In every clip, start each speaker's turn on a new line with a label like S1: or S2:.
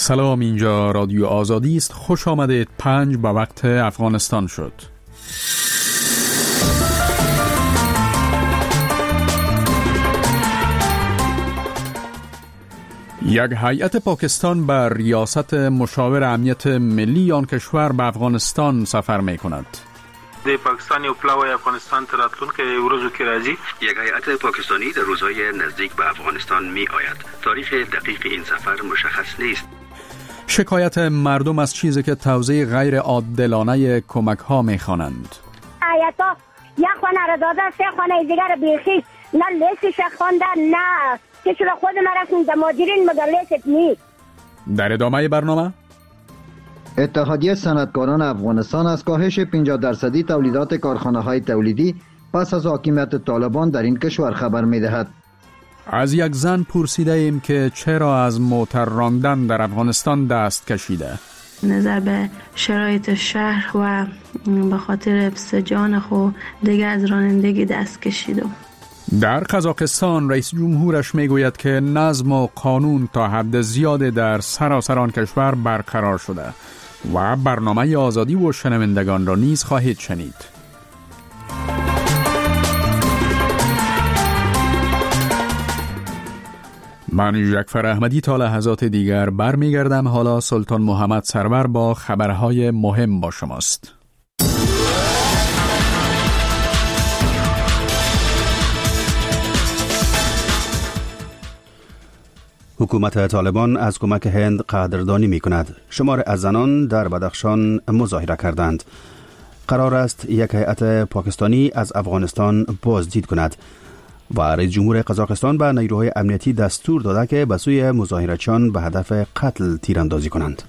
S1: سلام، اینجا رادیو آزادی است. خوش آمدید. 5 به وقت افغانستان شد. یک هیئت پاکستان بر ریاست مشاور امنیت ملی آن کشور به افغانستان سفر می کند.
S2: د پاکستان او پلاوی افغانستان تراتلون که ورځو کې راځي.
S3: یک هیئت پاکستانی در روزهای نزدیک به افغانستان می آید. تاریخ دقیق این سفر مشخص نیست.
S1: شکایت مردم از چیزی که توزیع غیر عادلانه کمک ها می خوانند.
S4: هیئت‌ها یک خانه را داده، 3 خانه دیگر بیخی نه لیستش خوانده، نه که چرا خود ما رسمی در مدیرین مگر لیست نیست.
S1: در ادامه برنامه
S5: اتحادیه صنعتکاران افغانستان از کاهش 50% تولیدات کارخانه‌های تولیدی پس از حاکمیت طالبان در این کشور خبر می‌دهد.
S1: از یک زن پرسیده ایم که چرا از موتر راندن در افغانستان دست کشیده.
S6: نظر به شرایط شهر و به خاطر حفظ جان خود دیگه از رانندگی دست کشیدم.
S1: در قزاقستان رئیس جمهورش میگوید که نظم و قانون تا حد زیاد در سراسر آن کشور برقرار شده و برنامه آزادی و شنوندگان را نیز خواهید شنید. من یکفر احمدی تا لحظات دیگر برمیگردم. حالا سلطان محمد سرور با خبرهای مهم با شماست.
S7: حکومت طالبان از کمک هند قدردانی می کند. شمار از زنان در بدخشان مظاهره کردند. قرار است یک هیئت پاکستانی از افغانستان بازدید کند و رئیس جمهور قزاقستان به نیروهای امنیتی دستور داده که به سوی مظاهرچیان به هدف قتل تیراندازی کنند.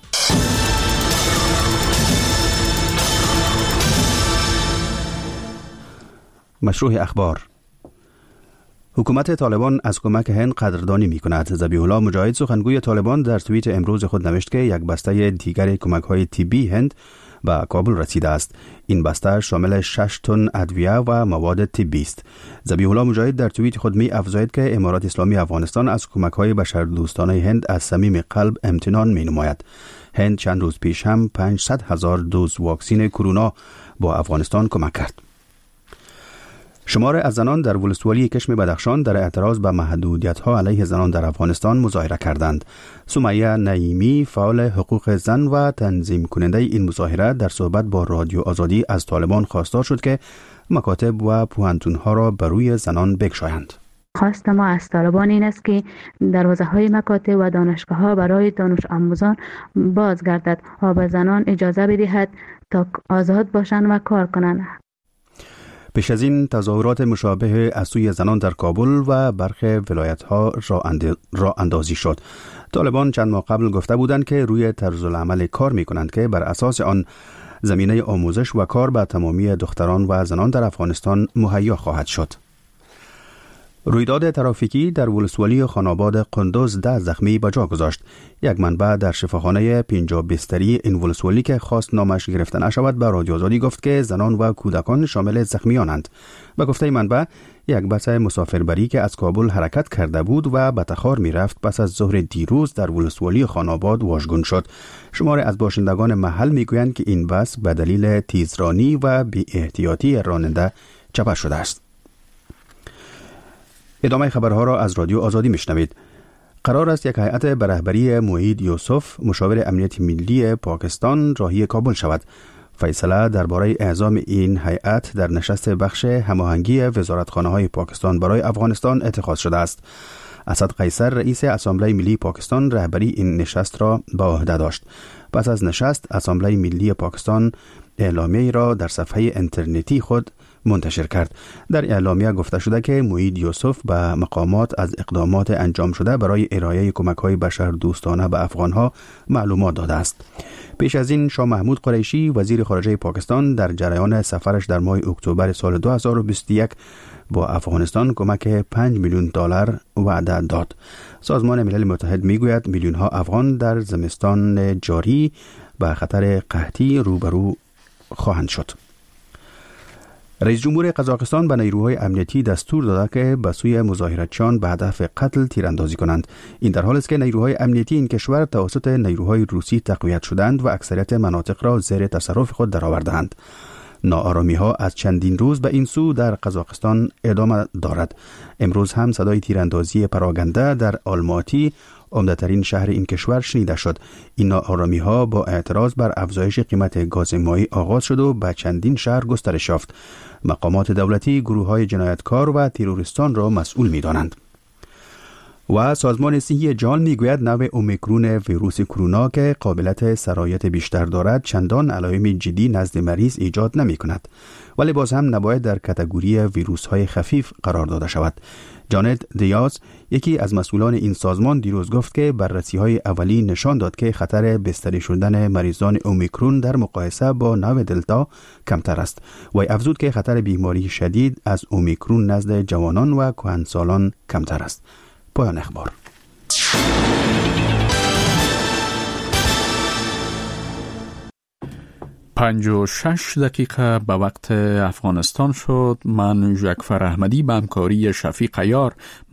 S7: مشروع اخبار. حکومت طالبان از کمک هند قدردانی می کند. ذبیح الله مجاهد سخنگوی طالبان در توییت امروز خود نوشت که یک بسته دیگر کمک های طبی هند به کابل رسیده است. این بسته شامل 6 تن ادویه و مواد طبی است. ذبیح الله مجاهد در توییت خود می افزاید که امارات اسلامی افغانستان از کمک های بشردوستانه هند از صمیم قلب امتنان می نماید. هند چند روز پیش هم 500,000 دوز واکسن کرونا با افغانستان کمک کرد. شمار از زنان در ولسوالی کشم بدخشان در اعتراض به محدودیت‌ها علیه زنان در افغانستان مظاهره کردند. سمیه نعیمی، فعال حقوق زن و تنظیم کننده این مظاهره، در صحبت با رادیو آزادی از طالبان خواستار شد که مکاتب و پوهنتون‌ها را بر روی زنان بگشایند.
S6: خواست ما از طالبان این است که دروازه‌های مکاتب و دانشگاه‌ها برای دانش آموزان باز گردد و به زنان اجازه بدهد تا آزاد باشند و کار کنند.
S7: پیش از این تظاهرات مشابه از سوی زنان در کابل و برخی ولایت‌ها راه اندازی شد. طالبان چند ماه قبل گفته بودند که روی طرزالعمل کار می‌کنند که بر اساس آن زمینه آموزش و کار به تمامی دختران و زنان در افغانستان مهیا خواهد شد. رویداد ترافیکی در ولسوالی خاناباد قندوز 10 زخمی به جا گذاشت. یک منبع در شفاخانه 50 بستری این ولسوالی که خواست نامش گرفته نشود به رادیو آزادی گفت که زنان و کودکان شامل زخمیانند. به گفته منبع یک بس مسافربری که از کابل حرکت کرده بود و به تخار می رفت پس از ظهر دیروز در ولسوالی خاناباد واژگون شد. شمار از باشندگان محل می گویند که این بس به دلیل تیزرانی و بی احتیاطی راننده چپه شده است. ادامه خبرها را از رادیو آزادی میشنوید. قرار است یک هیئت به رهبری موعید یوسف، مشاور امنیت ملی پاکستان، راهی کابل شود. فیصله درباره اعزام این هیئت در نشست بخش هماهنگی وزارتخانه‌های پاکستان برای افغانستان اتخاذ شده است. اسد قیصر، رئیس اسامبله ملی پاکستان، رهبری این نشست را به عهده داشت. پس از نشست، اسامبله ملی پاکستان اعلامیه را در صفحه اینترنتی خود منتشر کرد. در اعلامیه گفته شده که موعید یوسف به مقامات از اقدامات انجام شده برای ارائه کمک‌های بشردوستانه به افغان‌ها معلومات داده است. پیش از این شاه محمود قریشی، وزیر خارجه پاکستان، در جریان سفرش در ماه اکتبر سال 2021 با افغانستان کمک 5 میلیون دلار وعده داد. سازمان ملل متحد میگوید میلیون‌ها افغان در زمستان جاری با خطر قحطی روبرو خواهند شد. رئیس جمهور قزاقستان به نیروهای امنیتی دستور داده که به سوی مظاهراتچیان به هدف قتل تیراندازی کنند. این در حالی است که نیروهای امنیتی این کشور توسط نیروهای روسی تقویت شدند و اکثریت مناطق را زیر تصرف خود درآورده‌اند. ناآرامی‌ها از چندین روز به این سو در قزاقستان ادامه دارد. امروز هم صدای تیراندازی پراگنده در آلماتی، عمده‌ترین شهر این کشور، شنیده شد. این ناآرامی‌ها با اعتراض بر افزایش قیمت گاز مایی آغاز شد و به چندین شهر گسترش یافت. مقامات دولتی گروه‌های جنایتکار و تروریستان را مسئول می‌دانند. و سازمان صحی جهان میگوید نوع اومیکرون ویروس کرونا که قابلیت سرایت بیشتر دارد چندان علائم جدی نزد مریض ایجاد نمی کند، ولی باز هم نباید در کاتگوری ویروس های خفیف قرار داده شود. جانت دیاز، یکی از مسئولان این سازمان، دیروز گفت که بررسی های اولی نشان داد که خطر بستری شدن مریضان اومیکرون در مقایسه با نوع دلتا کمتر است و افزود که خطر بیماری شدید از اومیکرون نزد جوانان و کهنسالان کمتر است. پایان اخبار.
S1: 56 دقیقه به وقت افغانستان شد. من جعفر احمدی به همکاری شفیق عیار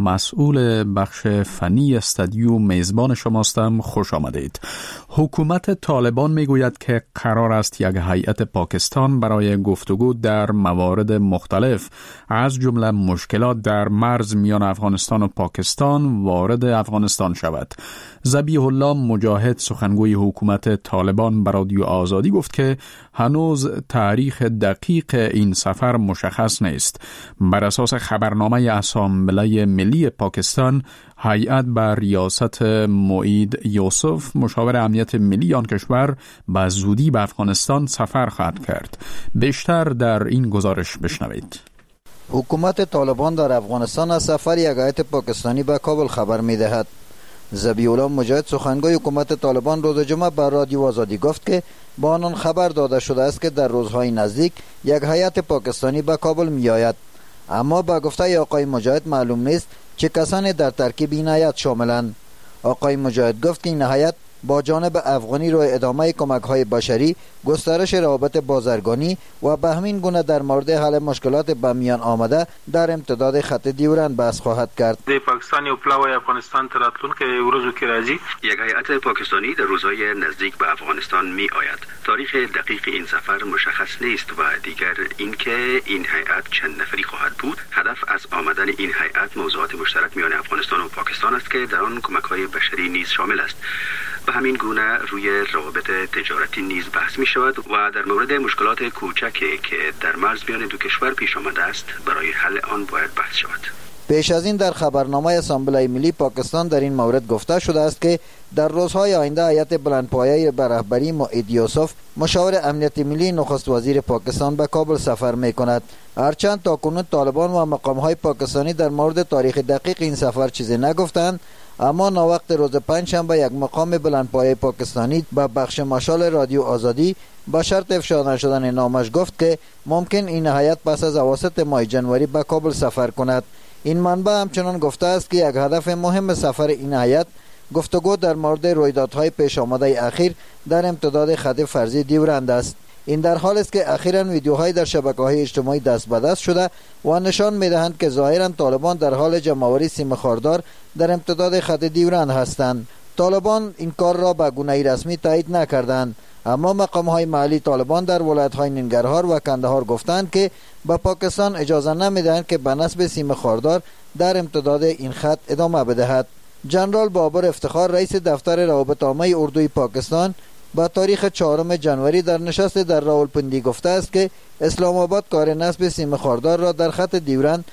S1: مسئول بخش فنی استودیو میزبان شماستم. خوش آمدید. حکومت طالبان میگوید که قرار است یک هیئت پاکستان برای گفتگو در موارد مختلف از جمله مشکلات در مرز میان افغانستان و پاکستان وارد افغانستان شود. ذبیح الله مجاهد، سخنگوی حکومت طالبان، به رادیو آزادی گفت که هنوز تاریخ دقیق این سفر مشخص نیست. بر اساس خبرنامه اسامبله ملی پاکستان، هیئت بر ریاست موعید یوسف، مشاور امنیت ملی آن کشور، به زودی به افغانستان سفر خواهد کرد. بیشتر در این گزارش بشنوید.
S5: حکومت طالبان در افغانستان از سفر یک هیئت پاکستانی به کابل خبر می‌دهد. ذبیح الله مجاهد، سخنگوی حکومت طالبان، روز جمعه بر رادیو آزادی گفت که با آنان خبر داده شده است که در روزهای نزدیک یک هیئت پاکستانی به کابل می‌آید، اما با گفته آقای مجاهد معلوم نیست چه کسانی در ترکیب این هیئت شاملند. آقای مجاهد گفت که این هیئت با جانب افغانی روی ادامه کمک‌های بشری، گسترش روابط بازرگانی و به همین گونه در مورد حل مشکلات به میان آمده در امتداد خط دیورند بحث خواهد کرد.
S2: د پاکستان او پلاوی افغانستان ته راتلونکي ورځو کې راځي.
S3: یک هیئت پاکستانی در روزهای نزدیک به افغانستان می آید. تاریخ دقیق این سفر مشخص نیست و دیگر اینکه این هیئت چند نفری خواهد بود. هدف از آمدن این هیئت موضوعات مشترک میان افغانستان و پاکستان است که در آن کمک‌های بشری نیز شامل است. به همین گونه روی روابط تجارتی نیز بحث می شود و در مورد مشکلات کوچکی که در مرز میان دو کشور پیش آمده است برای حل آن باید بحث شود.
S5: پیش از این در خبرنامه اسامبله ملی پاکستان در این مورد گفته شده است که در روزهای آینده هیئت بلندپایه به رهبری موعید یوسف، مشاور امنیت ملی نخست وزیر پاکستان، به کابل سفر می کند. هرچند تاکنون طالبان و مقامهای پاکستانی در مورد تاریخ دقیق این سفر چیزی نگفتند، اما ناوقت روز پنجشنبه یک مقام بلندپایه پاکستانی به بخش مشال رادیو آزادی با شرط افشا نشدن نامش گفت که ممکن این هیئت پس از اواسط ماه جنوری به کابل سفر کند. این منبع همچنان گفته است که یک هدف مهم سفر این هیئت گفتگو در مورد رویدادهای پیش آمده اخیر در امتداد خط فرضی دیورند است. این در حال است که اخیراً ویدیوهای در شبکه‌های اجتماعی دست به دست شده و نشان می‌دهند که ظاهراً طالبان در حال جمع‌آوری سیم خاردار در امتداد خط دیورند هستند. طالبان این کار را به گونه‌ای رسمی تایید نکردند، اما مقام‌های محلی طالبان در ولایت‌های ننگرهار و کندهار گفتند که به پاکستان اجازه نمی‌دهند که به نصب سیم خاردار در امتداد این خط ادامه بدهد. جنرال بابر افتخار، رئیس دفتر روابط عامه اردوی پاکستان، با تاریخ 4 جنوری در نشست در راولپندی گفته است که اسلام آباد کار نصب سیم خاردار را در خط دیورند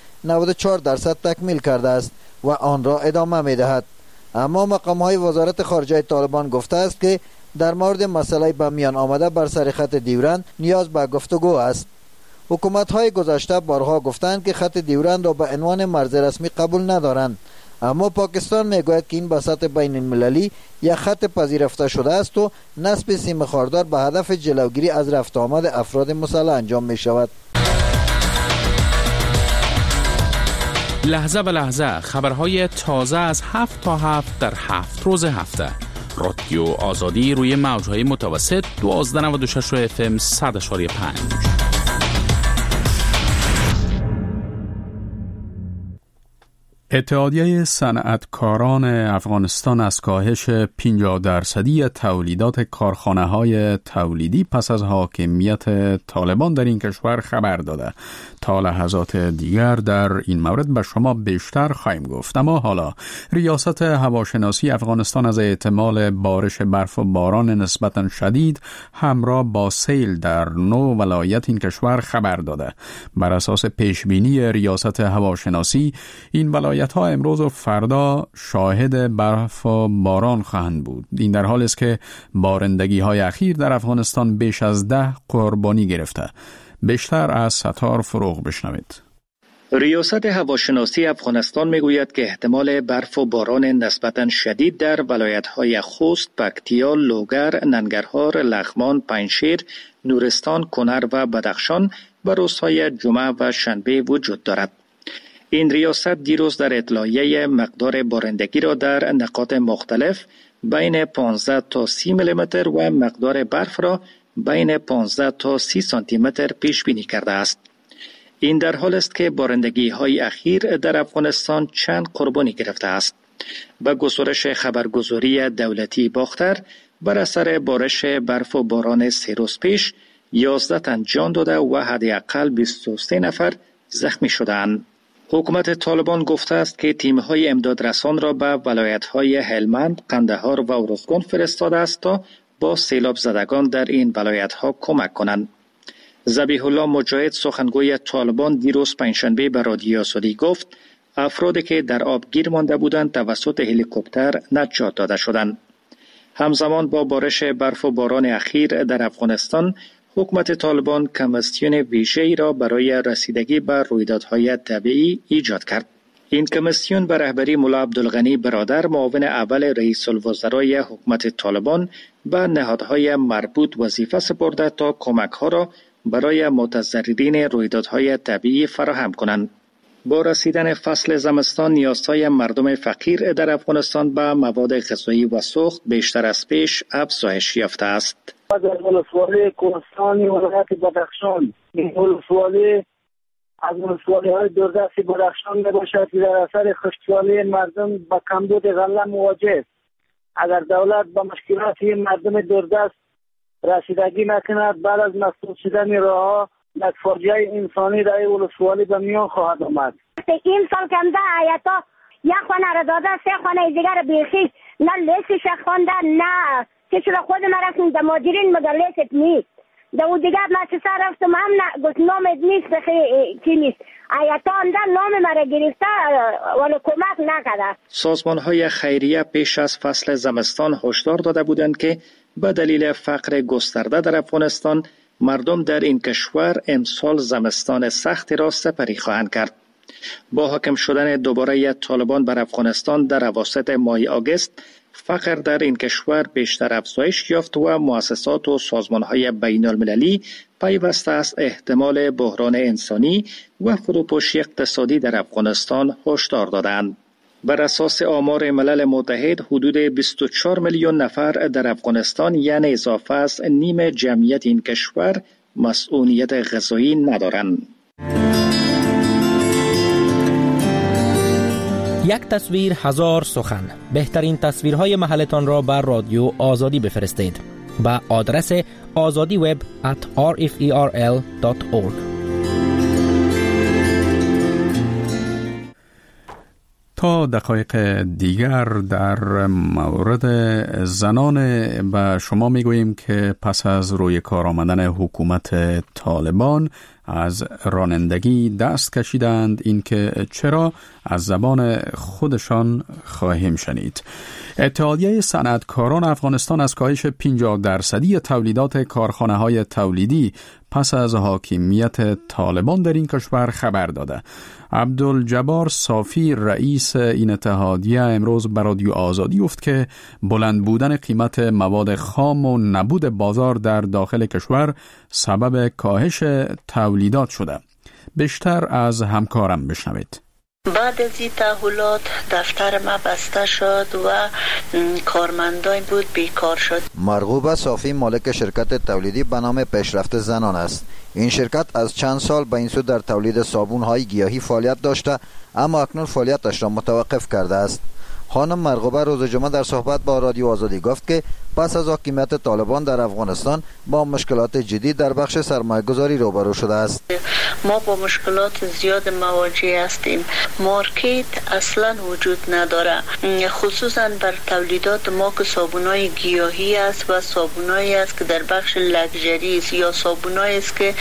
S5: 94% تکمیل کرده است و آن را ادامه می‌دهد. اما مقام‌های وزارت خارجه طالبان گفته است که در مورد مسئله به میان آمده بر سر خط دیورند نیاز به گفتگو است. حکومت‌های گذشته بارها گفتند که خط دیورند را به عنوان مرز رسمی قبول ندارند، اما پاکستان میگوید که این به سطح بین المللی یک خط پذیرفته شده است و نصب سیم خاردار به هدف جلوگیری از رفت آمد افراد مسلح انجام می شود.
S8: لحظه به لحظه خبرهای تازه از 7 تا 7 در 7 روز هفته. رادیو آزادی روی موجهای متوسط 1296 FM 100.5.
S1: اتحادیه صنعتکاران افغانستان از کاهش 50% تولیدات کارخانه‌های تولیدی پس از حاکمیت طالبان در این کشور خبر داده. تا لحظات دیگر در این مورد به شما بیشتر خواهیم گفت. اما حالا ریاست هواشناسی افغانستان از احتمال بارش برف و باران نسبتاً شدید همراه با سیل در 9 ولایت این کشور خبر داده. بر اساس پیشبینی ریاست هواشناسی این ولایت ها امروز و فردا شاهد برف و باران خواهند بود. این در حالی است که بارندگی های اخیر در افغانستان بیش از 10 قربانی گرفته. بیشتر از ستار فروغ بشنوید.
S9: ریاست هواشناسی افغانستان میگوید که احتمال برف و باران نسبتاً شدید در ولایت‌های خوست، پکتیا، لوگر، ننگرهار، لغمان، پنجشیر، نورستان، کنر و بدخشان و روزهای جمعه و شنبه وجود دارد. این ریاست دیروز در اطلاعیه مقدار بارندگی را در نقاط مختلف بین 15 تا 30 میلیمتر و مقدار برف را بین 15 تا 30 سانتی متر پیش بینی کرده است. این در حال است که بارندگی های اخیر در افغانستان چند قربانی گرفته است. به گزارش خبرگزاری دولتی باختر، بر اثر بارش برف و باران 3 روز پیش 11 تن جان داده و حداقل 23 نفر زخمی شدند. حکومت طالبان گفته است که تیم‌های امدادرسان را به ولایت‌های هلمند، قندهار و ارزگان فرستاده است تا با سیلاب زدگان در این ولایت‌ها کمک کنند. ذبیح الله مجاهد سخنگوی طالبان دیروز پنجشنبه به رادیو آزادی گفت افرادی که در آب گیر مانده بودند توسط هلیکوپتر نجات داده شدند. همزمان با بارش برف و باران اخیر در افغانستان، حکومت طالبان کمیسیون ویژه‌ای را برای رسیدگی به رویدادهای طبیعی ایجاد کرد. این کمیسیون به رهبری ملا عبدالغنی برادر، معاون اول رئیس الوزرای حکومت طالبان، به نهادهای مربوط وظیفه سپرده تا کمک‌ها را برای متضررین رویدادهای طبیعی فراهم کنند. با رسیدن فصل زمستان، نیازهای مردم فقیر در افغانستان به مواد غذایی و سوخت بیشتر از پیش افزایش یافته است.
S10: از ولسوالی کوهستانی ولایت بدخشان، این ولسوالی از ولسوالی‌های دوردست بدخشان میباشد که در اثر خشکسالی مردم با کمبود غله مواجه است. اگر دولت با مشکلات این مردم دوردست رسیدگی نکند، بعد از مسدود شدن راه‌ها یک فاجعه انسانی در این ولسوالی به میان خواهد آمد.
S4: این سال کمده آیتا یک خانه را داده، 3 خانه دیگر بیخی نه لیسش خوانده، نه که چرا خود ما رفتیم در مادرین مگر لیست نیست. در او دیگر مؤسسه رفتم هم نه گفت نامت نیست کی نیست. آیتا اندر نام مرا گرفته ولی کمک نکرده.
S9: سازمان‌های خیریه پیش از فصل زمستان هشدار داده بودند که به دلیل فقر گسترده در افغانستان، مردم در این کشور امسال زمستان سختی را سپری خواهند کرد. با حاکم شدن دوباره طالبان بر افغانستان در اواسط ماه آگوست، فقر در این کشور بیشتر افزایش یافت و مؤسسات و سازمان‌های بین‌المللی پیوسته از احتمال بحران انسانی و فروپاشی اقتصادی در افغانستان هشدار دادند. بر اساس آمار ملل متحد، حدود 24 میلیون نفر در افغانستان، یعنی اضافه از نیم جمعیت این کشور، مسئولیت غذایی ندارند.
S11: یک تصویر هزار سخن. بهترین تصویرهای محلتان را بر رادیو آزادی بفرستید به آدرس azadiweb@rferl.org.
S1: تا دقایق دیگر در مورد زنان به شما میگوییم که پس از روی کار آمدن حکومت طالبان از رانندگی دست کشیدند. این که چرا از زبان خودشان خواهیم شنید. اتحادیه صنعتکاران افغانستان از کاهش 50% تولیدات کارخانه‌های تولیدی پس از حاکمیت طالبان در این کشور خبر داده. عبدالجبار صافی رئیس این اتحادیه امروز به رادیو آزادی گفت که بلند بودن قیمت مواد خام و نبود بازار در داخل کشور سبب کاهش تولیدات شده. بیشتر از همکارم بشنوید.
S12: بعد از این تحولات دفتر ما بسته شد و کارمندان بود بیکار شد.
S5: مرغوبه صافی مالک شرکت تولیدی به نام پیشرفت زنان است. این شرکت از چند سال به این سو در تولید صابون‌های گیاهی فعالیت داشته، اما اکنون فعالیتش را متوقف کرده است. خانم مرغوبه روز جمعه در صحبت با رادیو آزادی گفت که پس از حاکمیت طالبان در افغانستان با مشکلات جدی در بخش سرمایه‌گذاری روبرو شده است.
S12: ما با مشکلات زیاد مواجه هستیم. مارکت اصلا وجود نداره، خصوصا بر تولیدات ما که صابونای گیاهی است و صابونایی است که در بخش لگژری است یا صابونایی است که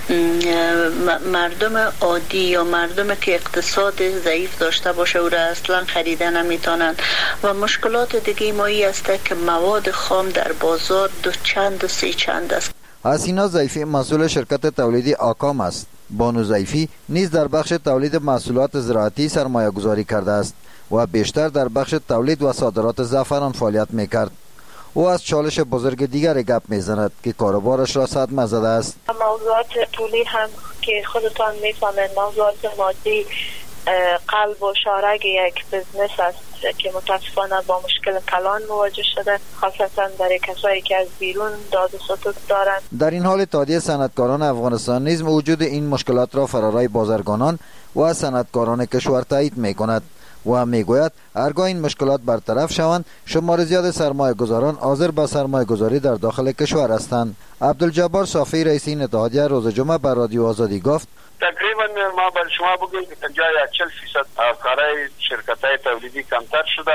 S12: مردم عادی یا مردم که اقتصاد ضعیف داشته باشه او را اصلا خریده نمیتونند. و مشکلات دیگه ما این است که مواد خام در بازار دو سه چند است.
S5: حسینا ضیفی مسئول شرکت تولیدی آکام است. بانو ضیفی نیز در بخش تولید محصولات زراعتی سرمایه گذاری کرده است و بیشتر در بخش تولید و صادرات زعفران فعالیت میکرد. او از چالش بزرگ دیگری گپ میزند که کاروبارش را صدمه زده است.
S13: موضوعات طولی هم که خودتان میفهمید، موضوعات مادی قلب و شارگ یک بزنس است که متاسفانه با مشکل کلان مواجه شده، خاصتا برای کسایی که از بیرون داد و ستد دارند.
S5: در این حال اتحادیه صنعتکاران افغانستان نیز وجود این مشکلات را فرارای بازرگانان و صنعتکاران کشور تایید میکند و میگوید هرگاه این مشکلات برطرف شوند شمار زیاد سرمایه گذاران حاضر به سرمایه گذاری در داخل کشور هستند. عبدالجبار صافی رئیس این اتحادیه روز جمعه بر رادیو آزادی گفت
S14: تقریبا ما بر شما بگویم که جای 40% کارهای شرکت‌های تولیدی کمتر شده.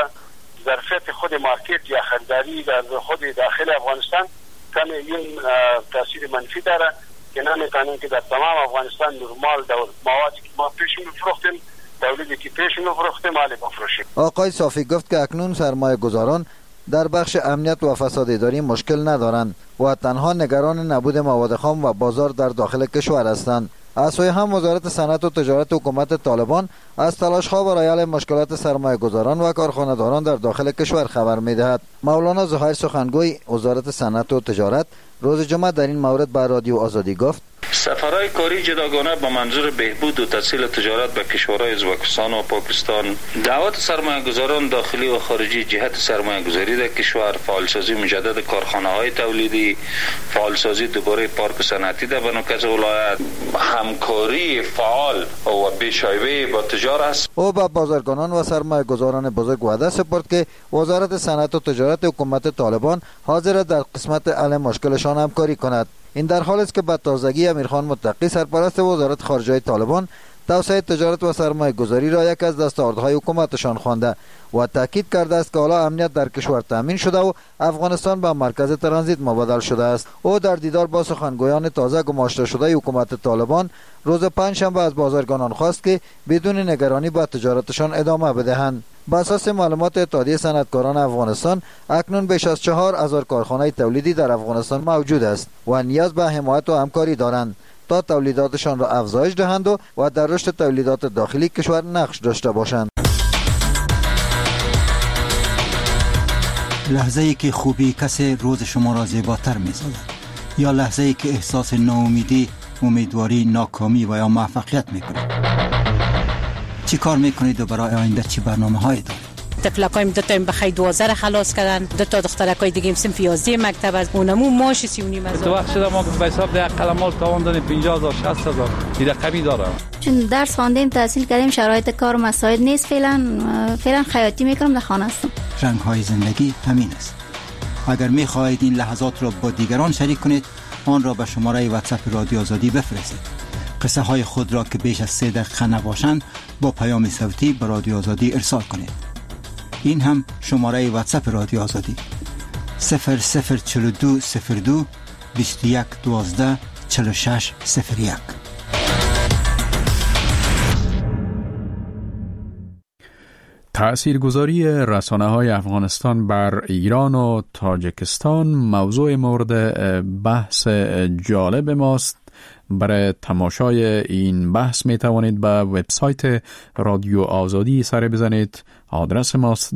S14: ظرفیت خود مارکت یا خریداری در خود داخل افغانستان کمی این تاثیر منفی داره که نمی‌تونیم که در تمام افغانستان نرمال موادی که ما پیش می‌فروختیم تولیدی که پیش می‌فروختیم مال بفروشیم.
S5: آقای صافی گفت که اکنون سرمایه گذاران در بخش امنیت و فساد اداری مشکل ندارند و تنها نگران نبود مواد خام و بازار در داخل کشور هستند. از سوی هم وزارت صنعت و تجارت حکومت طالبان از تلاش‌ها برای حل مشکلات سرمایه‌گذاران و کارخانه‌داران در داخل کشور خبر می‌دهد. مولانا زهیر سخنگوی وزارت صنعت و تجارت روز جمعه در این مورد به رادیو آزادی گفت
S15: سفرهای کاری جداگانه با منظور بهبود و تسهیل تجارت به کشورهای ازبکستان و پاکستان، دعوت سرمایه‌گذاران داخلی و خارجی جهت سرمایه‌گذاری در کشور، فعالسازی مجدد کارخانه‌های تولیدی، فعالسازی دوباره پارک صنعتی در بنوکز ولایت، همکاری فعال و بی‌شایبه با تجار است.
S5: او با بازرگانان و سرمایه‌گذاران بزرگ وعده سپرد که وزارت صنعت و تجارت حکومت طالبان حاضر در قسمت حل مشکلشان همکاری کند. این در حالی است که به تازگی امیرخان متقی سرپرست وزارت خارجه طالبان توسعه تجارت و سرمایه گذاری را یک از دستاوردهای حکومتشان خوانده و تاکید کرده است که حالا امنیت در کشور تامین شده و افغانستان به مرکز ترانزیت مبادل شده است. او در دیدار با سخنگویان تازه گماشته شده حکومت طالبان روز پنجشنبه از بازرگانان خواست که بدون نگرانی به تجارتشان ادامه بدهند. بر اساس معلومات اتحادیه صنعتکاران افغانستان اکنون بیش از 4000 کارخانه تولیدی در افغانستان موجود است و نیاز به حمایت و همکاری دارند تا تولیداتشان را افزایش دهند و در رشد تولیدات داخلی کشور نقش داشته باشند.
S16: لحظه ای که خوبی کسی روز شما را زیباتر می‌سازد یا لحظه ای که احساس ناامیدی، امیدواری، ناکامی و یا موفقیت می‌کنید. چی کار می‌کنید و برای آینده چی برنامه‌هایی دارید؟
S17: تفلکایم دو تا بخیر 12 خلاص کردن، دو تا دخترکای دیگه صنف 11 مکتب از اونمو ماش 39
S18: تو وقت شده ما به حساب ده قلمال تاوان دادیم 50000 60000 این رقمی داره.
S19: چون درس خواندیم تحصیل کردیم شرایط کار مساعد نیست، فعلا خیاطی میکنم در خانه هستم.
S16: رنگ‌های زندگی همین است. اگر می‌خواهید این لحظات را با دیگران شریک کنید آن را به شماره واتساپ رادیو آزادی بفرستید. قصه های خود را که بیش از 3 دقیقه نباشند با پیام صوتی به رادیو آزادی ارسال کنید. این هم شماره واتساپ رادیو آزادی 004202 2112 4601.
S1: تأثیرگذاری رسانه‌های افغانستان بر ایران و تاجیکستان موضوع مورد بحث جالب ماست. برای تماشای این بحث می توانید به وبسایت رادیو آزادی سر بزنید. آدرس ماست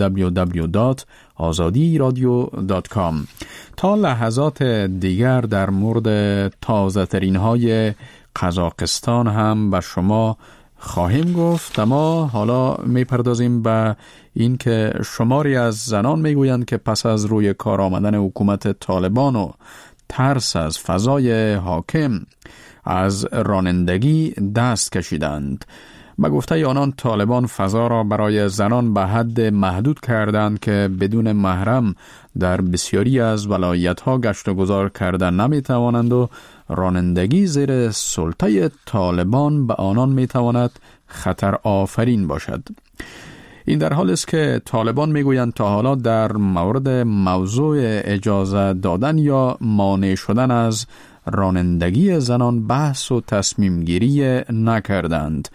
S1: www.azadiradio.com. تا لحظات دیگر در مورد تازه ترین های قزاقستان هم به شما خواهیم گفت، اما حالا میپردازیم به این که شماری از زنان میگویند که پس از روی کار آمدن حکومت طالبان و ترس از فضای حاکم از رانندگی دست کشیدند. به گفته آنان طالبان فضا را برای زنان به حد محدود کردند که بدون محرم در بسیاری از ولایت‌ها گشت و گذار کردن نمی‌توانند و رانندگی زیر سلطه طالبان به آنان می‌تواند خطر آفرین باشد. این در حالی است که طالبان میگویند تا حالا در مورد موضوع اجازه دادن یا مانع شدن از رانندگی زنان بحث و تصمیم گیری نکردند.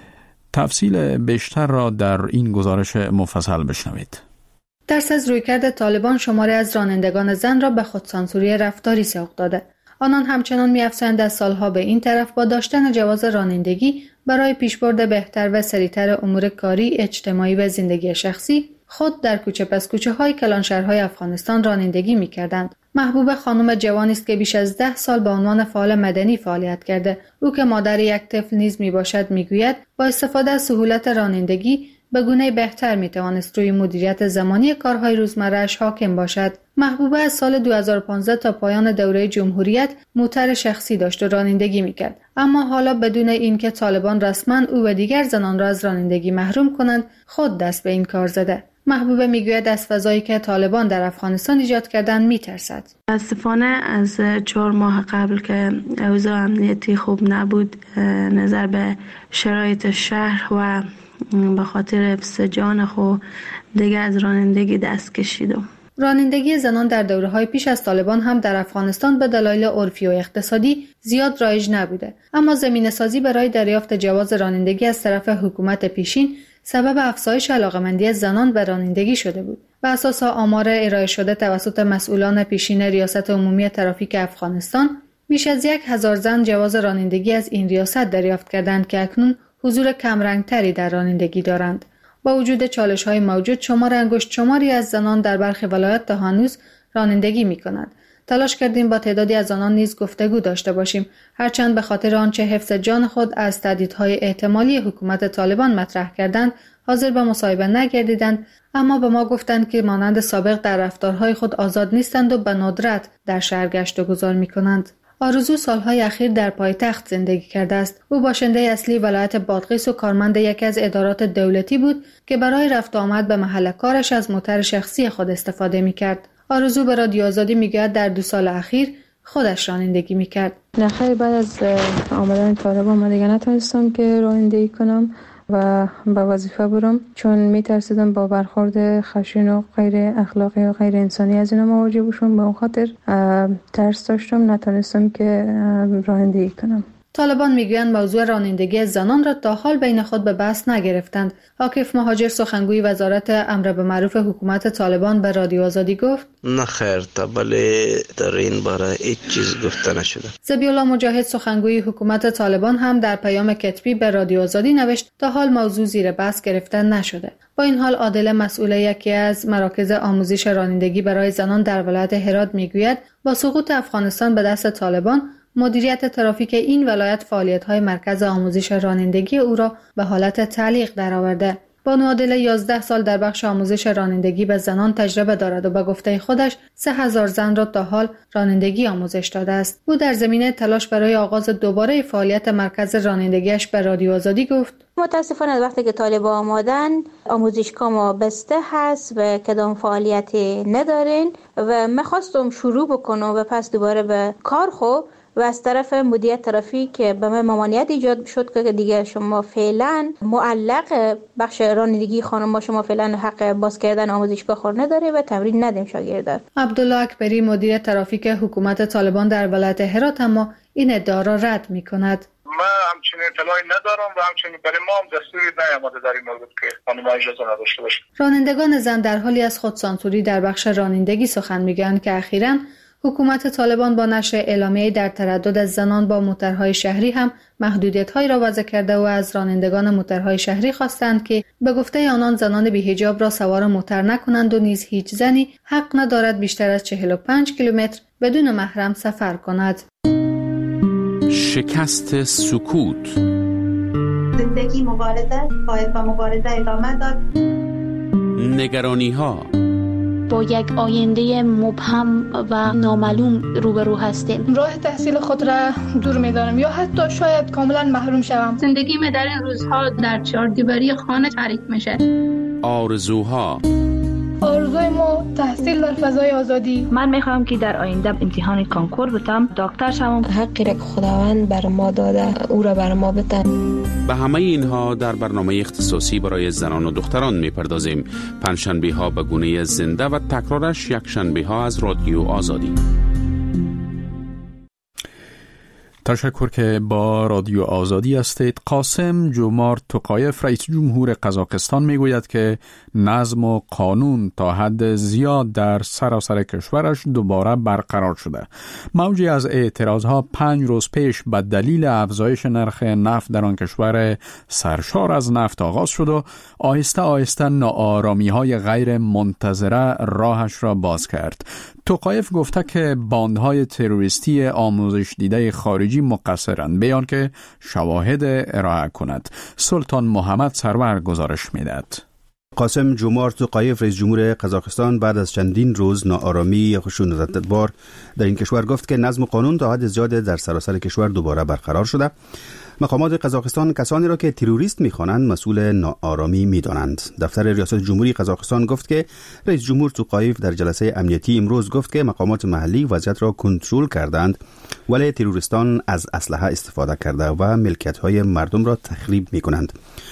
S1: تفصیل بیشتر را در این گزارش مفصل بشنوید.
S20: ترس از رویکرد طالبان شماری از رانندگان زن را به خودسانسوری رفتاری سوق داده. آنان همچنان می‌افزایند از سالها به این طرف با داشتن جواز رانندگی برای پیشبرد بهتر و سریعتر امور کاری، اجتماعی و زندگی شخصی خود در کوچه پس کوچه های کلانشهرهای افغانستان رانندگی می‌کردند. محبوب خانم جوانی است که بیش از 10 سال به عنوان فعال مدنی فعالیت کرده. او که مادر یک طفل نیز میباشد میگوید با استفاده از سهولت رانندگی به گونه بهتر میتوانست روی مدیریت زمانی کارهای روزمره‌اش حاکم باشد. محبوبه از سال 2015 تا پایان دوره جمهوریت موتر شخصی داشت و رانندگی میکرد، اما حالا بدون اینکه طالبان رسما او و دیگر زنان را از رانندگی محروم کنند خود دست به این کار زده. محبوبه میگوید از فضایی که طالبان در افغانستان ایجاد کردن میترسد.
S21: متاسفانه از 4 ماه قبل که اوضاع امنیتی خوب نبود نظر به شرایط شهر و به خاطر حفظ جان خود دیگه از رانندگی دست کشیدم.
S20: رانندگی زنان در دوره‌های پیش از طالبان هم در افغانستان به دلایل عرفی و اقتصادی زیاد رایج نبوده، اما زمینه‌سازی برای دریافت جواز رانندگی از طرف حکومت پیشین سبب افزایش علاقه‌مندی زنان به رانندگی شده بود. بر اساس آمار ارائه شده توسط مسئولان پیشین ریاست عمومی ترافیک افغانستان، بیش از 1000 زن جواز رانندگی از این ریاست دریافت کردند که اکنون حضور کمرنگتری در رانندگی دارند. با وجود چالش‌های موجود، شمار انگشت شماری از زنان در برخی ولایات تا هنوز رانندگی می‌کنند. تلاش کردیم با تعدادی از آنان نیز گفتگو داشته باشیم، هرچند به خاطر آنچه حفظ جان خود از تهدیدهای احتمالی حکومت طالبان مطرح کردند حاضر به مصاحبه نگردیدند، اما به ما گفتند که مانند سابق در رفتارهای خود آزاد نیستند و به ندرت در شهر گشت و گذار می‌کنند. آرزو سالهای اخیر در پایتخت زندگی کرده است. او باشنده اصلی ولایت بادغیس و کارمند یکی از ادارات دولتی بود که برای رفت و آمد به محل کارش از موتر شخصی خود استفاده می‌کرد. آرزو به رادیو آزادی میگوید در 2 سال اخیر خودش رانندگی می‌کرد.
S21: نخیر بعد از آمدن طالبان من دیگه نتونستم که رانندگی کنم و به وظیفه برم، چون میترسیدم با برخورد خشن و غیر اخلاقی و غیر انسانی از اینا مواجه بشم. به اون خاطر ترس داشتم، نتونستم که رانندگی کنم.
S20: طالبان میگویند موضوع رانندگی زنان را تا حال بین خود به بحث نگرفتند. عاکف مهاجر سخنگوی وزارت امر به معروف حکومت طالبان به رادیو آزادی گفت
S22: نه خیر، تا بله در این باره هیچ چیز گفته نشده.
S20: ذبیح الله مجاهد سخنگوی حکومت طالبان هم در پیام کتبی به رادیو آزادی نوشت تا حال موضوع زیر بحث گرفته نشده. با این حال عادل مسئول یکی از مراکز آموزش رانندگی برای زنان در ولایت هرات میگوید با سقوط افغانستان به دست طالبان مدیریت ترافیک این ولایت فعالیت‌های مرکز آموزش رانندگی او را به حالت تعلیق درآورده. بانو عادل 11 سال در بخش آموزش رانندگی به زنان تجربه دارد و به گفته خودش 3000 زن را تا حال رانندگی آموزش داده است. او در زمینه تلاش برای آغاز دوباره فعالیت مرکز رانندگیش به رادیو آزادی گفت
S23: متاسفانه از وقتی که طالبان آمدن آموزشگاه ما بسته هست و کدام فعالیتی ندارین و می‌خواستم شروع بکنم و پس دوباره به کار خوب و از طرف مدیریت ترافیک که به من ممانعت ایجاد شد که دیگه شما فعلا معلق بخش رانندگی خانم ما شما فعلا حق باز کردن آموزشگاه خور نداره و تمرین ندیم شاگردان.
S20: عبدالله اکبری مدیر ترافیک حکومت طالبان در ولایت هرات اما این ادعا را رد می‌کند.
S24: ما همچنین اطلاعی ندارم و همچنین برای ما هم دستوری نیامده در این مورد که خانم اجازه نداشته باشه.
S20: رانندگان زن در حالی از خودسانسوری در بخش رانندگی سخن میگن که اخیراً حکومت طالبان با نشر اعلامیه‌ای در تردد از زنان با موترهای شهری هم محدودیت‌هایی را وضع کرده و از رانندگان موترهای شهری خواستند که به گفته آنان زنان بی‌حجاب را سوار موتر نکنند و نیز هیچ زنی حق ندارد بیشتر از 45 کیلومتر بدون محرم سفر کند.
S8: شکست سکوت.
S25: زنده
S2: سالگی مبارزه باید با مبارزه ادامه داد.
S8: نگرانی ها
S3: با یک آینده مبهم و نامعلوم روبرو هستیم.
S6: راه تحصیل خود را دور می‌دانم یا حتی شاید کاملا محروم شوم.
S3: زندگی من در این روزها در چهاردیواری خانه تعریف میشه.
S8: آرزوها
S6: آرزوی ما تحصیل در فضای آزادی.
S7: من میخوام که در آینده امتحان کانکور بتم، دکتر شوم.
S25: حقی را که خداوند بر ما داده او را بر ما بده.
S8: به همه اینها در برنامه اختصاصی برای زنان و دختران میپردازیم. پنجشنبه ها به گونه زنده و تکرارش یک شنبه ها از رادیو آزادی.
S1: تشکر که با رادیو آزادی هستید. قاسم جومارت توقایف رئیس جمهور قزاقستان میگوید که نظم و قانون تا حد زیاد در سراسر کشورش دوباره برقرار شده. موجی از اعتراضها 5 روز پیش به دلیل افزایش نرخ نفت در آن کشور سرشار از نفت آغاز شد و آهسته آهسته ناآرامی‌های غیر منتظره راهش را باز کرد. توقایف گفته که باندهای تروریستی آموزش دیده خارجی مقصرند، بیان که شواهد ارائه کند. سلطان محمد سرور گزارش میدهد.
S26: قاسم جومارت توقایف رئیس جمهور قزاقستان بعد از چندین روز ناآرامی خشونت‌بار در این کشور گفت که نظم و قانون تا حد زیاد در سراسر کشور دوباره برقرار شده. مقامات قزاقستان کسانی را که تروریست می‌خوانند مسئول ناآرامی می‌دانند. دفتر ریاست جمهوری قزاقستان گفت که رئیس جمهور توقایف در جلسه امنیتی امروز گفت که مقامات محلی وضعیت را کنترل کردند، ولی تروریستان از اسلحه استفاده کرده و ملکیت‌های مردم را تخریب می‌کنند.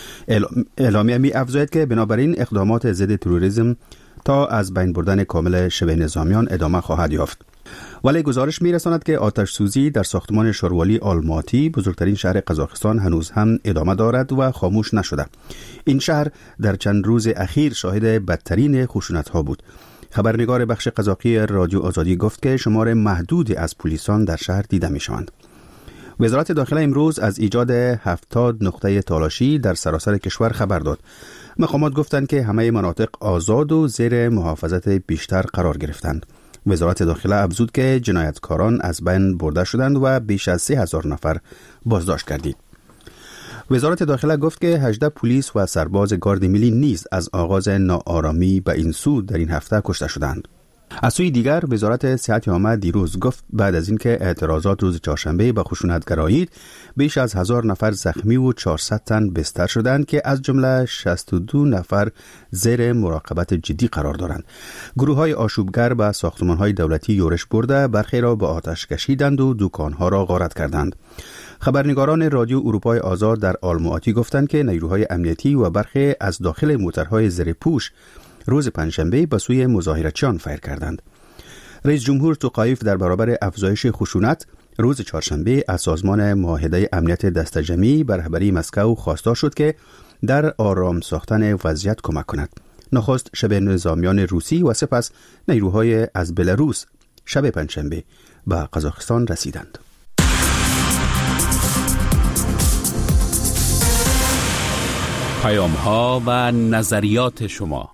S26: اعلامیه می‌افزاید که بنابراین اقدامات ضد تروریسم تا از بین بردن کامل شبه نظامیان ادامه خواهد یافت. ولی گزارش می‌رساند که آتش سوزی در ساختمان شاروالی آلماتی، بزرگترین شهر قزاقستان، هنوز هم ادامه دارد و خاموش نشده. این شهر در چند روز اخیر شاهد بدترین خشونت‌ها بود. خبرنگار بخش قزاقی رادیو آزادی گفت که شمار محدودی از پلیسان در شهر دیده می‌شوند. وزارت داخله امروز از ایجاد 70 نقطه تالاشی در سراسر کشور خبر داد. مقامات گفتند که همه مناطق آزاد و زیر محافظت بیشتر قرار گرفتند. وزارت داخله افزود که جنایتکاران از بین برده شدند و بیش از 3000 نفر بازداشت گردید. وزارت داخله گفت که 18 پلیس و سرباز گارد ملی نیز از آغاز ناآرامی به این سو در این هفته کشته شدند. از سوی دیگر وزارت صحت عامه دیروز گفت بعد از اینکه اعتراضات روز چهارشنبه به خشونت گرایید، بیش از 1000 نفر زخمی و 400 تن بستر شدند که از جمله 62 نفر زیر مراقبت جدی قرار دارند. گروه‌های آشوبگر به ساختمان‌های دولتی یورش برده، برخی را به آتش کشیدند و دکان‌ها را غارت کردند. خبرنگاران رادیو اروپای آزاد در آلماتی گفتند که نیروهای امنیتی و برخی از داخل موترهای زیر پوش روز پنجشنبه به سوی مظاهرچیان فیر کردند. رئیس جمهور توقایف در برابر افزایش خشونت روز چهارشنبه از سازمان معاهده امنیت دستجمعی به رهبری مسکو خواستار شد که در آرام ساختن وضعیت کمک کند. نخست شبه نظامیان روسی و سپس نیروهای از بلاروس شب پنجشنبه به قزاقستان رسیدند.
S8: پیام‌ها و نظریات شما.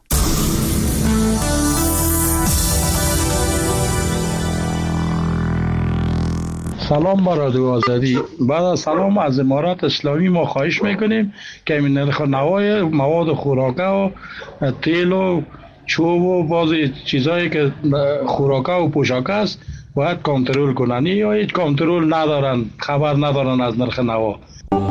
S18: سلام با رادیو آزادی. بعد از سلام از امارات اسلامی ما خواهش میکنیم که این نرخ نوای مواد خوراکه و تیل و چوب و بعضی چیزایی که خوراکه و پوشاک است باید کنترل کنن. یا هیچ کنترل ندارن، خبر ندارن از نرخ نوا.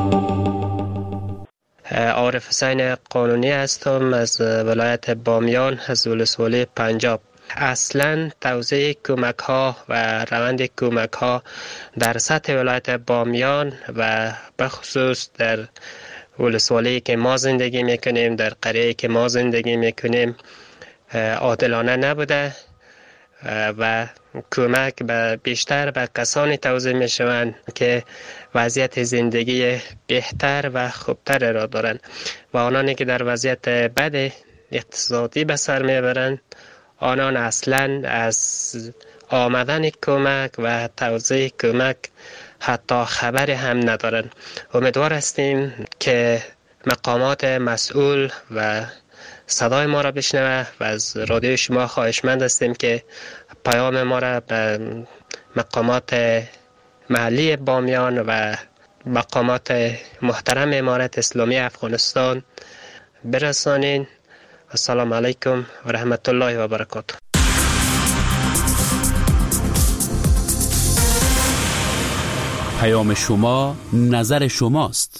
S27: عارف حسین قانونی هستم از ولایت بامیان از ولسوالی پنجاب. اصلا توزیع کمک ها و روند کمک ها در سطح ولایت بامیان و بخصوص در ولسوالی که ما زندگی میکنیم، در قریه که ما زندگی میکنیم عادلانه نبوده و کمک بیشتر به کسانی توزیع میشوند که وضعیت زندگی بهتر و خوبتر را دارند و آنانی که در وضعیت بد اقتصادی به سر میبرند آنان اصلا از آمدن کمک و توزیع کمک حتی خبر هم ندارند. امیدوار هستیم که مقامات مسئول و صدای ما را بشنوه و از رادیو شما خواهشمند هستیم که پیام ما را به مقامات محلی بامیان و مقامات محترم امارت اسلامی افغانستان برسانین. السلام علیکم و رحمت الله و برکاته.
S8: پیام شما نظر شماست.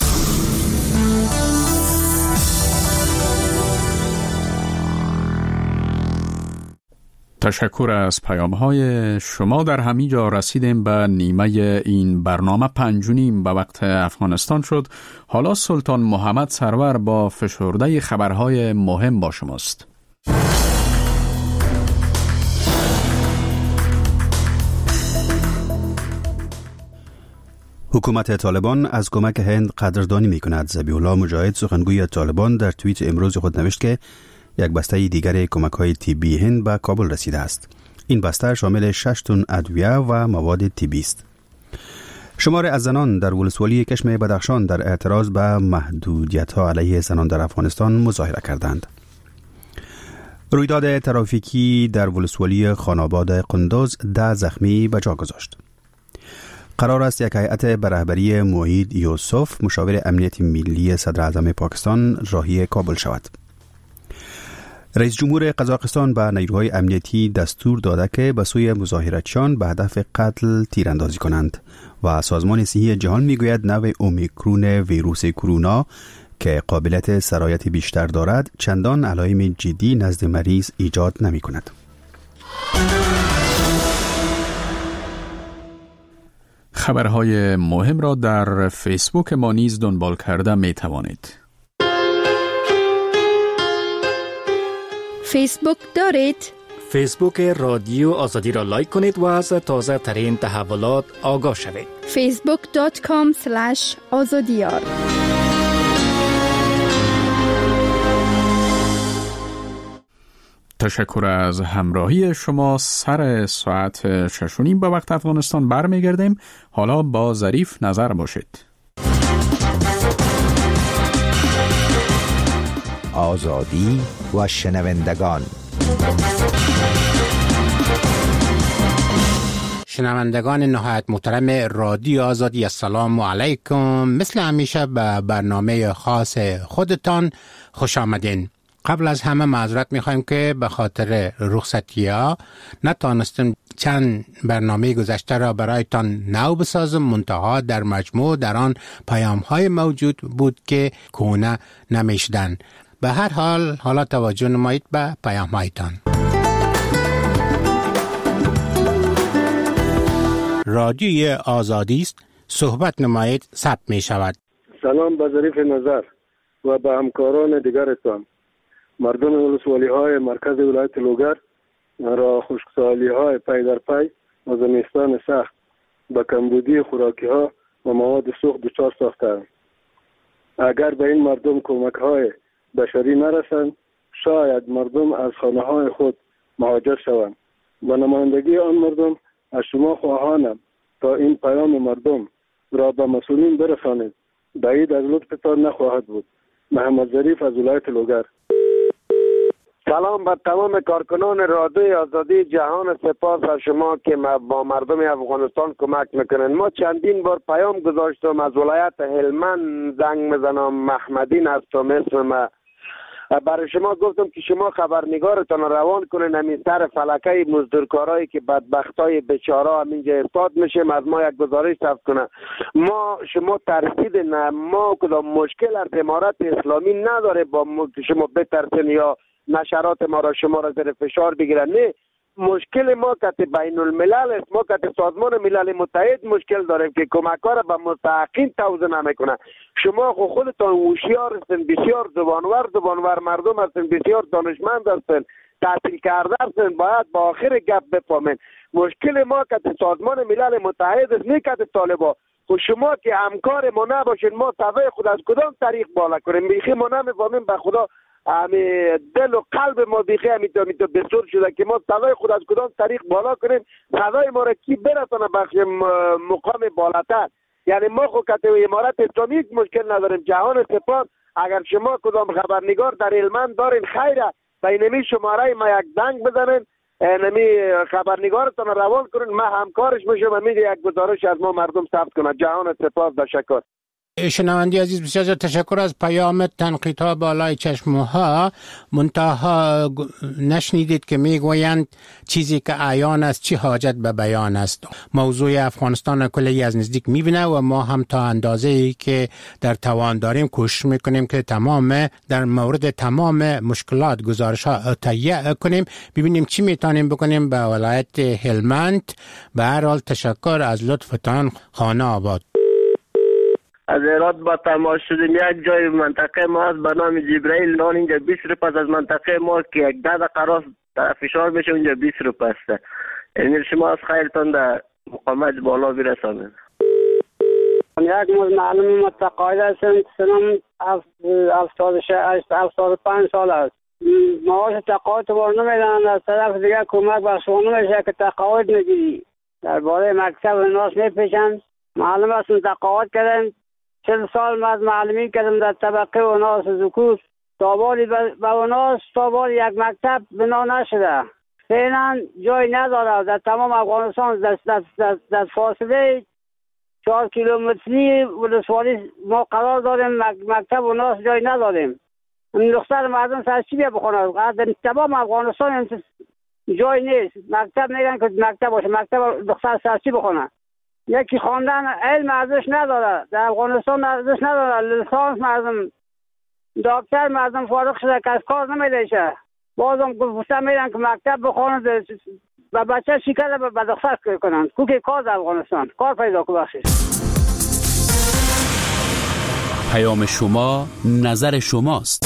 S1: تشکر از پیام‌های شما. در همین جا رسیدیم به نیمه این برنامه. 5:30 به وقت افغانستان شد. حالا سلطان محمد سرور با فشرده خبرهای مهم با شماست.
S26: حکومت طالبان از کمک هند قدردانی می‌کند. ذبیح الله مجاهد سخنگوی طالبان در توییت امروز خود نوشت که یک بسته دیگر کمک‌های طبی هند به کابل رسیده است. این بسته شامل 6 تن ادویه و مواد طبی است. شماری از زنان در ولسوالی کشم بدخشان در اعتراض به محدودیت‌ها علیه زنان در افغانستان مظاهره کردند. رویداد ترافیکی در ولسوالی خاناباد قندوز 10 زخمی به جا گذاشت. قرار است یک هیئت به رهبری موحید یوسف مشاور امنیت ملی صدر اعظم پاکستان راهی کابل شود. رئیس جمهور قزاقستان به نیروهای امنیتی دستور داده که به سوی مظاهرتچیان به هدف قتل تیراندازی کنند و سازمان صحی جهان میگوید نوع اومیکرون ویروس کرونا که قابلیت سرایت بیشتر دارد چندان علائم جدی نزد مریض ایجاد نمی کند.
S1: خبرهای مهم را در فیسبوک ما نیز دنبال کرده می توانید.
S4: فیسبوک دارید؟
S9: فیسبوک رادیو آزادی را لایک کنید و از تازه ترین تحولات آگاه شوید.
S4: facebook.com/azadiyar.
S1: تشکر از همراهی شما. سر ساعت 6:30 به وقت افغانستان برمیگردیم. حالا با ظریف نظر باشید.
S10: آزادی و شنوندگان.
S11: شنوندگان نهایت محترم رادیو آزادی، السلام علیکم. مثل همیشه به برنامه خاص خودتان خوش آمدین. قبل از همه معذرت میخوایم که به خاطر رخصتی‌ها نتانستیم چند برنامه گذشته را برایتان نو بسازم، منتها در مجموع در آن پیام‌های موجود بود که کهنه نمیشدن. به هر حال حالا توجه نمایید به پیام‌هایتان. رادیوی آزادی است، صحبت نمایید، ثبت می شود.
S12: سلام به ظریف نظر و به همکاران دیگرتان. مردم ولسوالی های مرکز ولایت لوگر را خشکسالی های پی در پی و زمستان سخت به کمبودی خوراکی ها و مواد سوخت دچار ساختند. اگر به این مردم کمک های بشری نرسند، شاید مردم از خانه های خود مهاجر شوند. با نمایندگی آن مردم از شما خواهانم تا این پیام مردم را به مسئولین برسانید. بعید از لطفتان نخواهد بود. محمد ظریف از ولایت لوگر.
S13: سلام به تمام کارکنان رادیوی آزادی جهان. سپاس از شما که با مردم افغانستان کمک میکنن. ما چندین بار پیام گذاشتم از ولایت هلمند زنگ میزنم. محمدین هستم اسمم. برای شما گفتم که شما خبرنگارتان روان کنین همین سر فلکه مزدورکارایی که بدبختای بیچاره همینجا استاد میشیم. از ما یک گزارش ثبت کنه. ما شما ترسیدین، ما کدام مشکل از امارت اسلامی نداره با شما بترسین یا نشرات ما را شما را زیر فشار بگیرن. نه، مشکل ما که بین الملل است. ما که سازمان ملل متحد مشکل داریم که کمک‌ها را به مستحقین توزیع نمیکنه. شما خودتان هوشیار هستین، بسیار زبانور مردم هستین، بسیار دانشمند هستین، تحصیل کرده هستین، باید با آخر گپ بفهمین. مشکل ما که سازمان ملل متحد است، نه که طالبان. خب شما که همکار ما نباشین، ما صدای خود از کدام طریق بالا کنیم؟ بیخی ما نمیفهمیم. به خدا دل و قلب ما بیخی همیتا بسور شده که ما صدای خود از کدام طریق بالا کنیم. صدای ما را کی برسانه بخش مقام بالاتر؟ یعنی ما خود که امارت اسلامی یک مشکل نداریم. جهان سپاس. اگر شما کدام خبرنگار در هلمند دارین خیره، به اینمی شماره ما یک زنگ بزنین، اینمی خبرنگارتان روان کنین، ما همکارش میشم. همینجا یک گزارش از ما مردم ثبت کنه. جهان سپاس. تشکر.
S11: شنوندی عزیز، بسیار زیاد تشکر از پیام تنقیدها بالای چشمها. منتها نشنیدید که میگویند چیزی که عیان است چی حاجت به بیان است. موضوع افغانستان کلی از نزدیک میبینه و ما هم تا اندازه‌ای که در توان داریم کوشش میکنیم که در مورد تمام مشکلات گزارش‌ها تهیه کنیم، ببینیم چی میتونیم بکنیم به ولایت هلمند. به هر حال تشکر از لطفتان. خانه آباد.
S4: از هرات با تماس شدیم. یک جای منطقه ما است به نام جبرائیل نان، اینجا 20 روپیه از منطقه ما که یک دقیقه قراص فشار بشه اونجا 20 روپیه است. یعنی شما از خیرتان در مقامات بالا برسانید.
S5: یک معلم متقاعد هستم، سنم 75 سال است. معاش تقاعد رو نمیدن، از طرف دیگه کمک بخشونه میشه که تقاعد نگیری. درباره مکتب و ناس میپیشن. معلم هستم تقاعد کردن، 40 سال من معلمی کردم در طبقه و ناس زکوس. تابالی به وناس تابالی یک مکتب بنا نشده. فعلا جای نداره در تمام افغانستان. در فاصله 4 کیلومتری ولسوالی ما قرار داریم، مکتب و ناس جای نداریم. دختر مردم سرچی بیا بخونه. در تمام افغانستان جای نیست. مکتب میگن که مکتب باشه، مکتب دختر سرچی بخونه. یکی خواندن علم ارزش نداره در افغانستان، ارزش نداره. لیسانس مردم، دکتر مردم فارغ شده که از کار نمیده. بازم گفتم میرن که مکتب بخونن و بچه شکر به دختر کنن. کوکی کار در افغانستان کار پیدا که بخشید.
S8: پیام شما نظر شماست.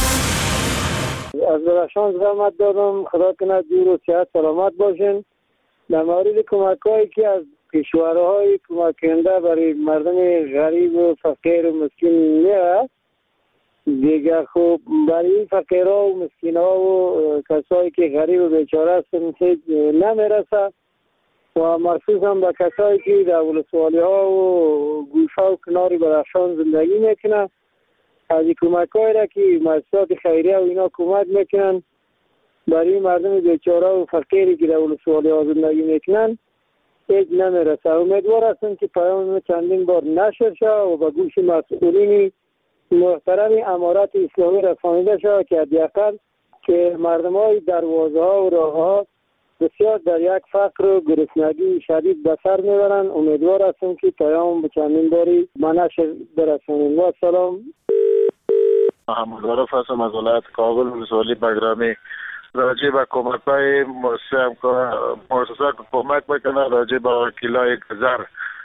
S12: از درخشان زحمت دارم. خدا کنه دور و صحت سلامت باشین. در مورد کمک هایی که از کشورهای کمک کننده برای مردم غریب و فقیر و مسکین میاد دیگه، خب برای فقیرها و مسکینها و کسایی که غریب و بیچاره هستن نمیرسه و مخصوص هم به کسایی که در ولسوالی ها و گوشه و کنار درخشان زندگی میکنن. از این کمک هایی را که مؤسسات خیریه و اینا کمک میکنن برای مردم بیچاره و فقیری که در ولسوالی ها زندگی میکنن هیچ نمیرسه. امیدوار هستم که پیام چندین بار نشر شد و به گوش مسئولین محترم امارات اسلامی رسانیده شد که حداقل که مردم های دروازه ها و راه ها بسیار در یک فقر و گرسنگی شدید به سر میبرند. امیدوار هستم که پیام به چندین باری به نشر برسانیم. و سلام.
S14: محمد عارف هستم از ولایت کابل، ولسوالی بگرامی. راجع به کمک های مؤسسات کمک میکنه راجع به وکیلای گذر،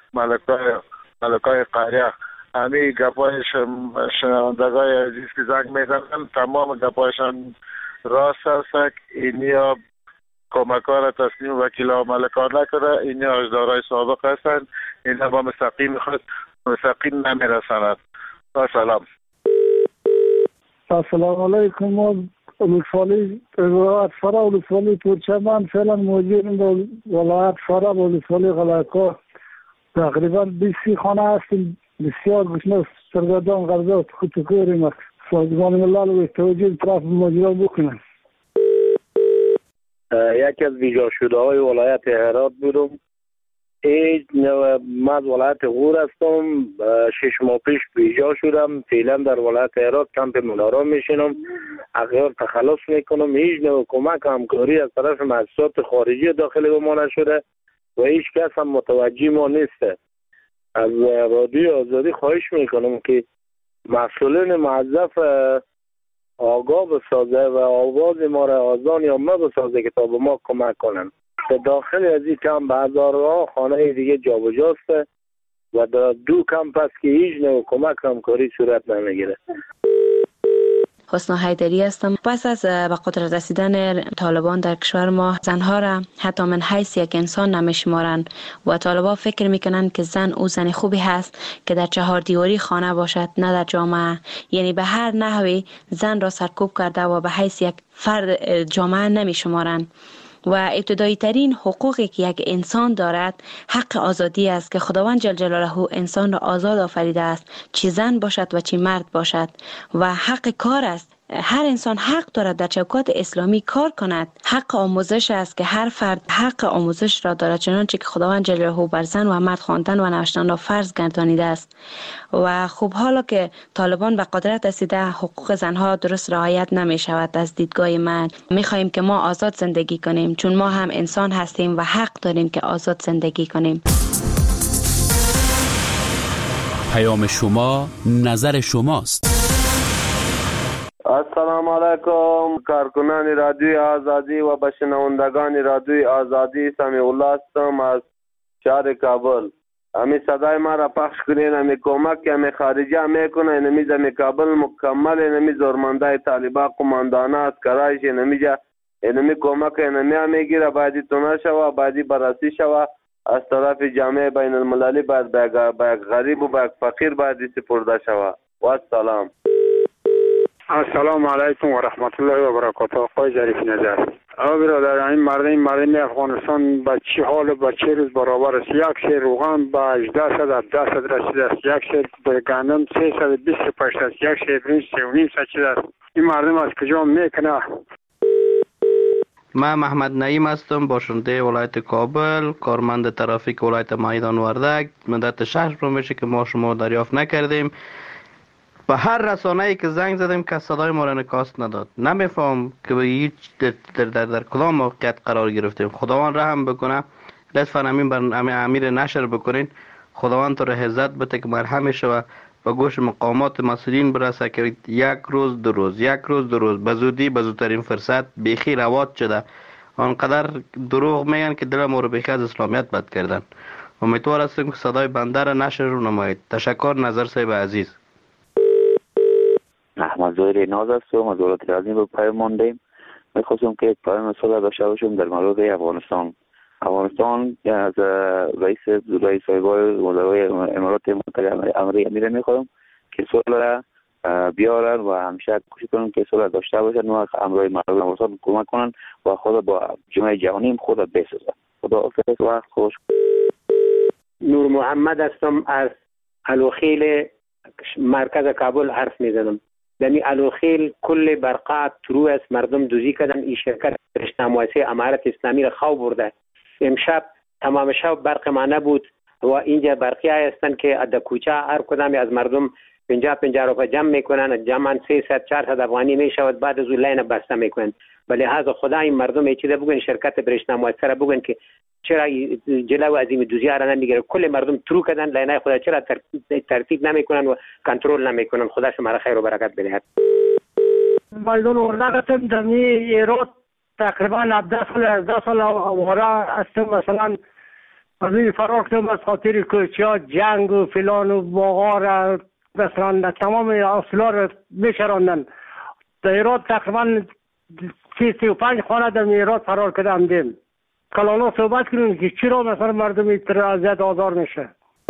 S14: ملکای قریه. همین گپای شنوندگای عزیز که زنگ میزنن تمام گپایشان راست است. اینیا کمک ها را تسلیم وکیلا و ملکا نکرده. اینیا اجدارای سابق هستند. اینا با مستقیم نمیرسند. سلام.
S18: السلام علیکم. ما ولسوالی فرا ولسوالی پورچمان فعلا موجودیم در ولایت فرا ولسوالی غلقا. تقریبا 20 خانه هستیم. بسیار گشنه سرگردان غرضات خودکوریم. سازمان ملل و توجیه طرف ماجرا بکنن.
S4: یکی از بیجا شده های ولایت هرات بودم. من از ولایت غور هستم. 6 ماه پیش بیجا شدم. فعلا در ولایت هرات کمپ منارا میشینم. اغیار تخلص میکنم. هیچ نوع کمک همکاری از طرف مؤسسات خارجی داخل به ما نشده و هیچ کس هم متوجه ما نیست. از رادیو آزادی خواهش میکنم که مسئولین موظف آگاه بسازه و آواز ما را آزان یا ما بسازه که تا به ما کمک کنن. به داخل از این کمپ به هزارها خانه دیگه جابجاست و در 2 کمپ است که هیچ نوع کمک همکاری صورت نمیگیره.
S15: حسنا حیدری هستم. پس از به قدرت رسیدن طالبان در کشور ما زنها را حتی من حیث یک انسان نمیشمارند و طالبان فکر میکنن که زن او زن خوبی هست که در 4 دیواری خانه باشد، نه در جامعه. یعنی به هر نحوی زن را سرکوب کرده و به حیث یک فرد جامعه نمیشمارند. و ابتدایی ترین حقوقی که یک انسان دارد حق آزادی است که خداوند جل جلاله انسان را آزاد آفریده است، چه زن باشد و چه مرد باشد. و حق کار است هر انسان حق دارد در چوکات اسلامی کار کند. حق آموزش است که هر فرد حق آموزش را دارد، چنانچه که خداوند جل جلاله بر زن و مرد خواندن و نوشتن را فرض گردانیده است. و خب حالا که طالبان به قدرت رسیده، حقوق زنها درست رعایت نمی شود. از دیدگاه من می‌خواهیم که ما آزاد زندگی کنیم، چون ما هم انسان هستیم و حق داریم که آزاد زندگی کنیم.
S8: پیام شما، نظر شماست.
S13: السلام علیکم کارکنان رادیوی آزادی و به شنوندگان رادیوی آزادی. سمیع الله هستم از شهر کابل. امی صدای ما را پخش کنین. امی کمک که امی خارجی میکنه اینمی زمی کابل مکمل اینمی زورمنده طالبا قماندانه اسکرایش اینمی کمک اینمی میگیره. باید تونه شوه، باید بررسی شوه از طرف جامعه بین المللی. باید به غریب و به فقیر باید سپرده شوه. و السلام.
S16: السلام علیکم و رحمت الله و برکاته. آقای ظریف نظر. برادر، این مردم افغانستان به چه حال و به چه روز برابر است؟ یک سیر روغن به 1800 رسیده است، یک سیر گندم 325 است، یک سیر برنج 3.5 شده است. این مردم از کجا میکنه؟
S17: من محمد نعیم هستم، باشنده ولایت کابل، کارمند ترافیک ولایت میدان وردک. مدت 6 روز میشه که ما شما دریافت نکردیم. به هر رسانه‌ای که زنگ زدیم که صدای ما را انعکاس نداد. نمیفهم که به هیچ در کدام موقعیت قرار گرفتیم. خداوند رحم بکنه. لطفاً امیر نشر بکنین. خداوند تو را عزت بده که مرهم شوه، به گوش مقامات مسئولین برسه که یک روز دو روز به زودی به زودترین فرصت بیخی روات شده. آنقدر دروغ میگن که دل ما رو بیخی از اسلامیت بد کردن. امیدوار هستیم که صدای بنده را نشر رو نمایید. تشکر. نظر صاحب عزیز.
S19: احمد ظاهری ناز هستم، از ولایت غزنی به پیام ماندیم. میخواستم که یک پیام صلح داشته باشم در مورد افغانستان از رئیس صاحبای وزرای امارات متحده امیر میخواهم که صلح را بیارن و همیشه کوشش کنن که صلح داشته باشن و امرای مردم افغانستان کمک کنن و خود با جامعه جهانی خود بسازن. خداحافظ، وقت خوش.
S21: نور محمد هستم، از الوخیل مرکز کابل حرف میزنم. دمی الوخیل کل برقات ترو است، مردم دوزی کردن. این شرکت رشته موسسه امارت اسلامی را خواب برده. امشب تمام شب برق ما نبود و اینجا برقی هستند که در کوچه هر کدام از مردم 50 روپیه جمع میکنن. جمعا 300-400 افغانی میشود، بعد از اون لاین بسته میکنن. ولی لحاظ خدا این مردم ایچیده بگن، شرکت برشته موسسه را بگن که چرا جلو از این دوزی را نمیگیره. کل مردم ترو کردن لاینای خدا، چرا ترتیب نمیکنن و کنترل نمیکنن. خدا شما را خیر و برکت بدهد.
S22: مردم وردگتم دمی ایراد تقریبا 10 سال آواره هستم. مثلا از این فرار کردم از خاطر کوچه جنگ و فلان و باغا را مثلا تمام اصلا را میشراندن. در ایراد تقریبا 35 خانه در ایراد فرار کردم دیم. کلانا صحبت کنیم که چرا مثلا مردم اذیت آزار میشه.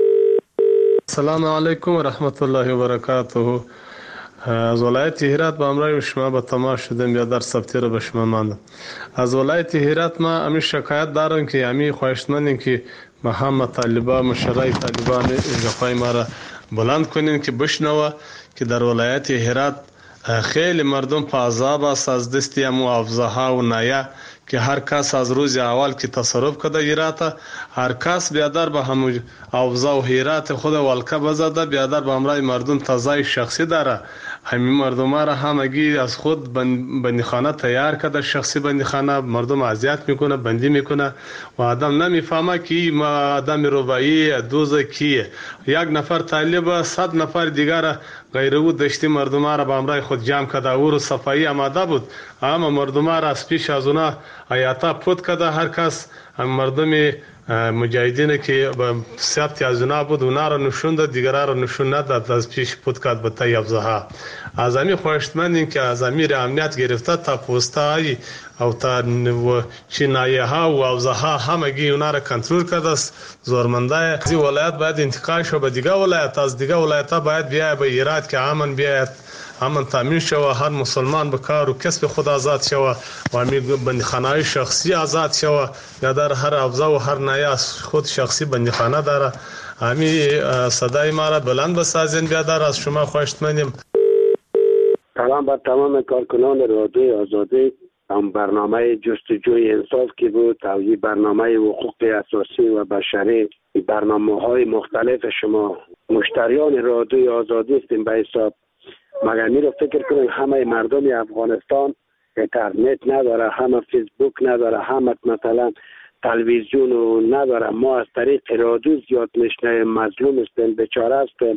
S23: سلام علیکم و رحمت الله و برکاته. از ولایت هرات با امرای شما به تماس شدم یا در ثبتی رو به شما ماندم. از ولایت هرات ما امی شکایت دارم که امی خواهشمندیم که محمد طالبان مشرای طالبان جفای ما را بلند کنین که بشنوه که در ولایت هرات خیلی مردم په عذاب است از دست امو افزاها و نایه که هر کس از روز اول که تصرف کده هرات، هر کس بیادر به همو افزا و هرات خود ولکه بزده، بیادر به امرای مردم تازه شخصی داره. همین مردم را همگی از خود بندیخانه تیار کرده، شخصی بندیخانه. مردم اذیت میکنه، بندی میکنه و آدم نمیفهمه که این آدم ربایی دوزه کیه. یک نفر طالب 100 نفر دیگر غیر او دشتی مردم را به امرای خود جمع کرده. او رو صفایی آماده بود، اما مردم را از پیش از اونا آیاتا پود کرده. هر کس مردم مجاهدین که به ثبت از اونا بود اونا را نشون داد، دیگران را نشون نداد، از پیش پود کرد به تای افزاها. از امی خواهشمندیم که از امیر امنیت گرفته تا پوستایی او تا چینایه ها و افزاها همگی اونا را کنترل کرده است. زورمنده از این ولایت باید انتقال شو به دیگه ولایت، از دیگه ولایت ها باید بیاید به ایراد که امن بیاید، امن تامین شوه، هر مسلمان به کار و کسب خود آزاد شوه و امی بندیخانه شخصی آزاد شوه. یا در هر افزا و هر نایه خود شخصی بندیخانه داره. امی صدای ما را بلند بسازین بیادر، از شما خواهشمندیم.
S13: سلام بر تمام کارکنان رادیوی آزادی. هم برنامه جستجوی انصاف که بود، توی برنامه حقوق اساسی و بشری، برنامه های مختلف شما مشتریان رادیوی آزادی هستیم به حساب. مگر می رو فکر کنیم همه مردم افغانستان اینترنت نداره، همه فیسبوک نداره، همه مثلا تلویزیون نداره. ما از طریق رادیو زیاد میشنویم، مظلوم هستیم، بیچاره هستیم.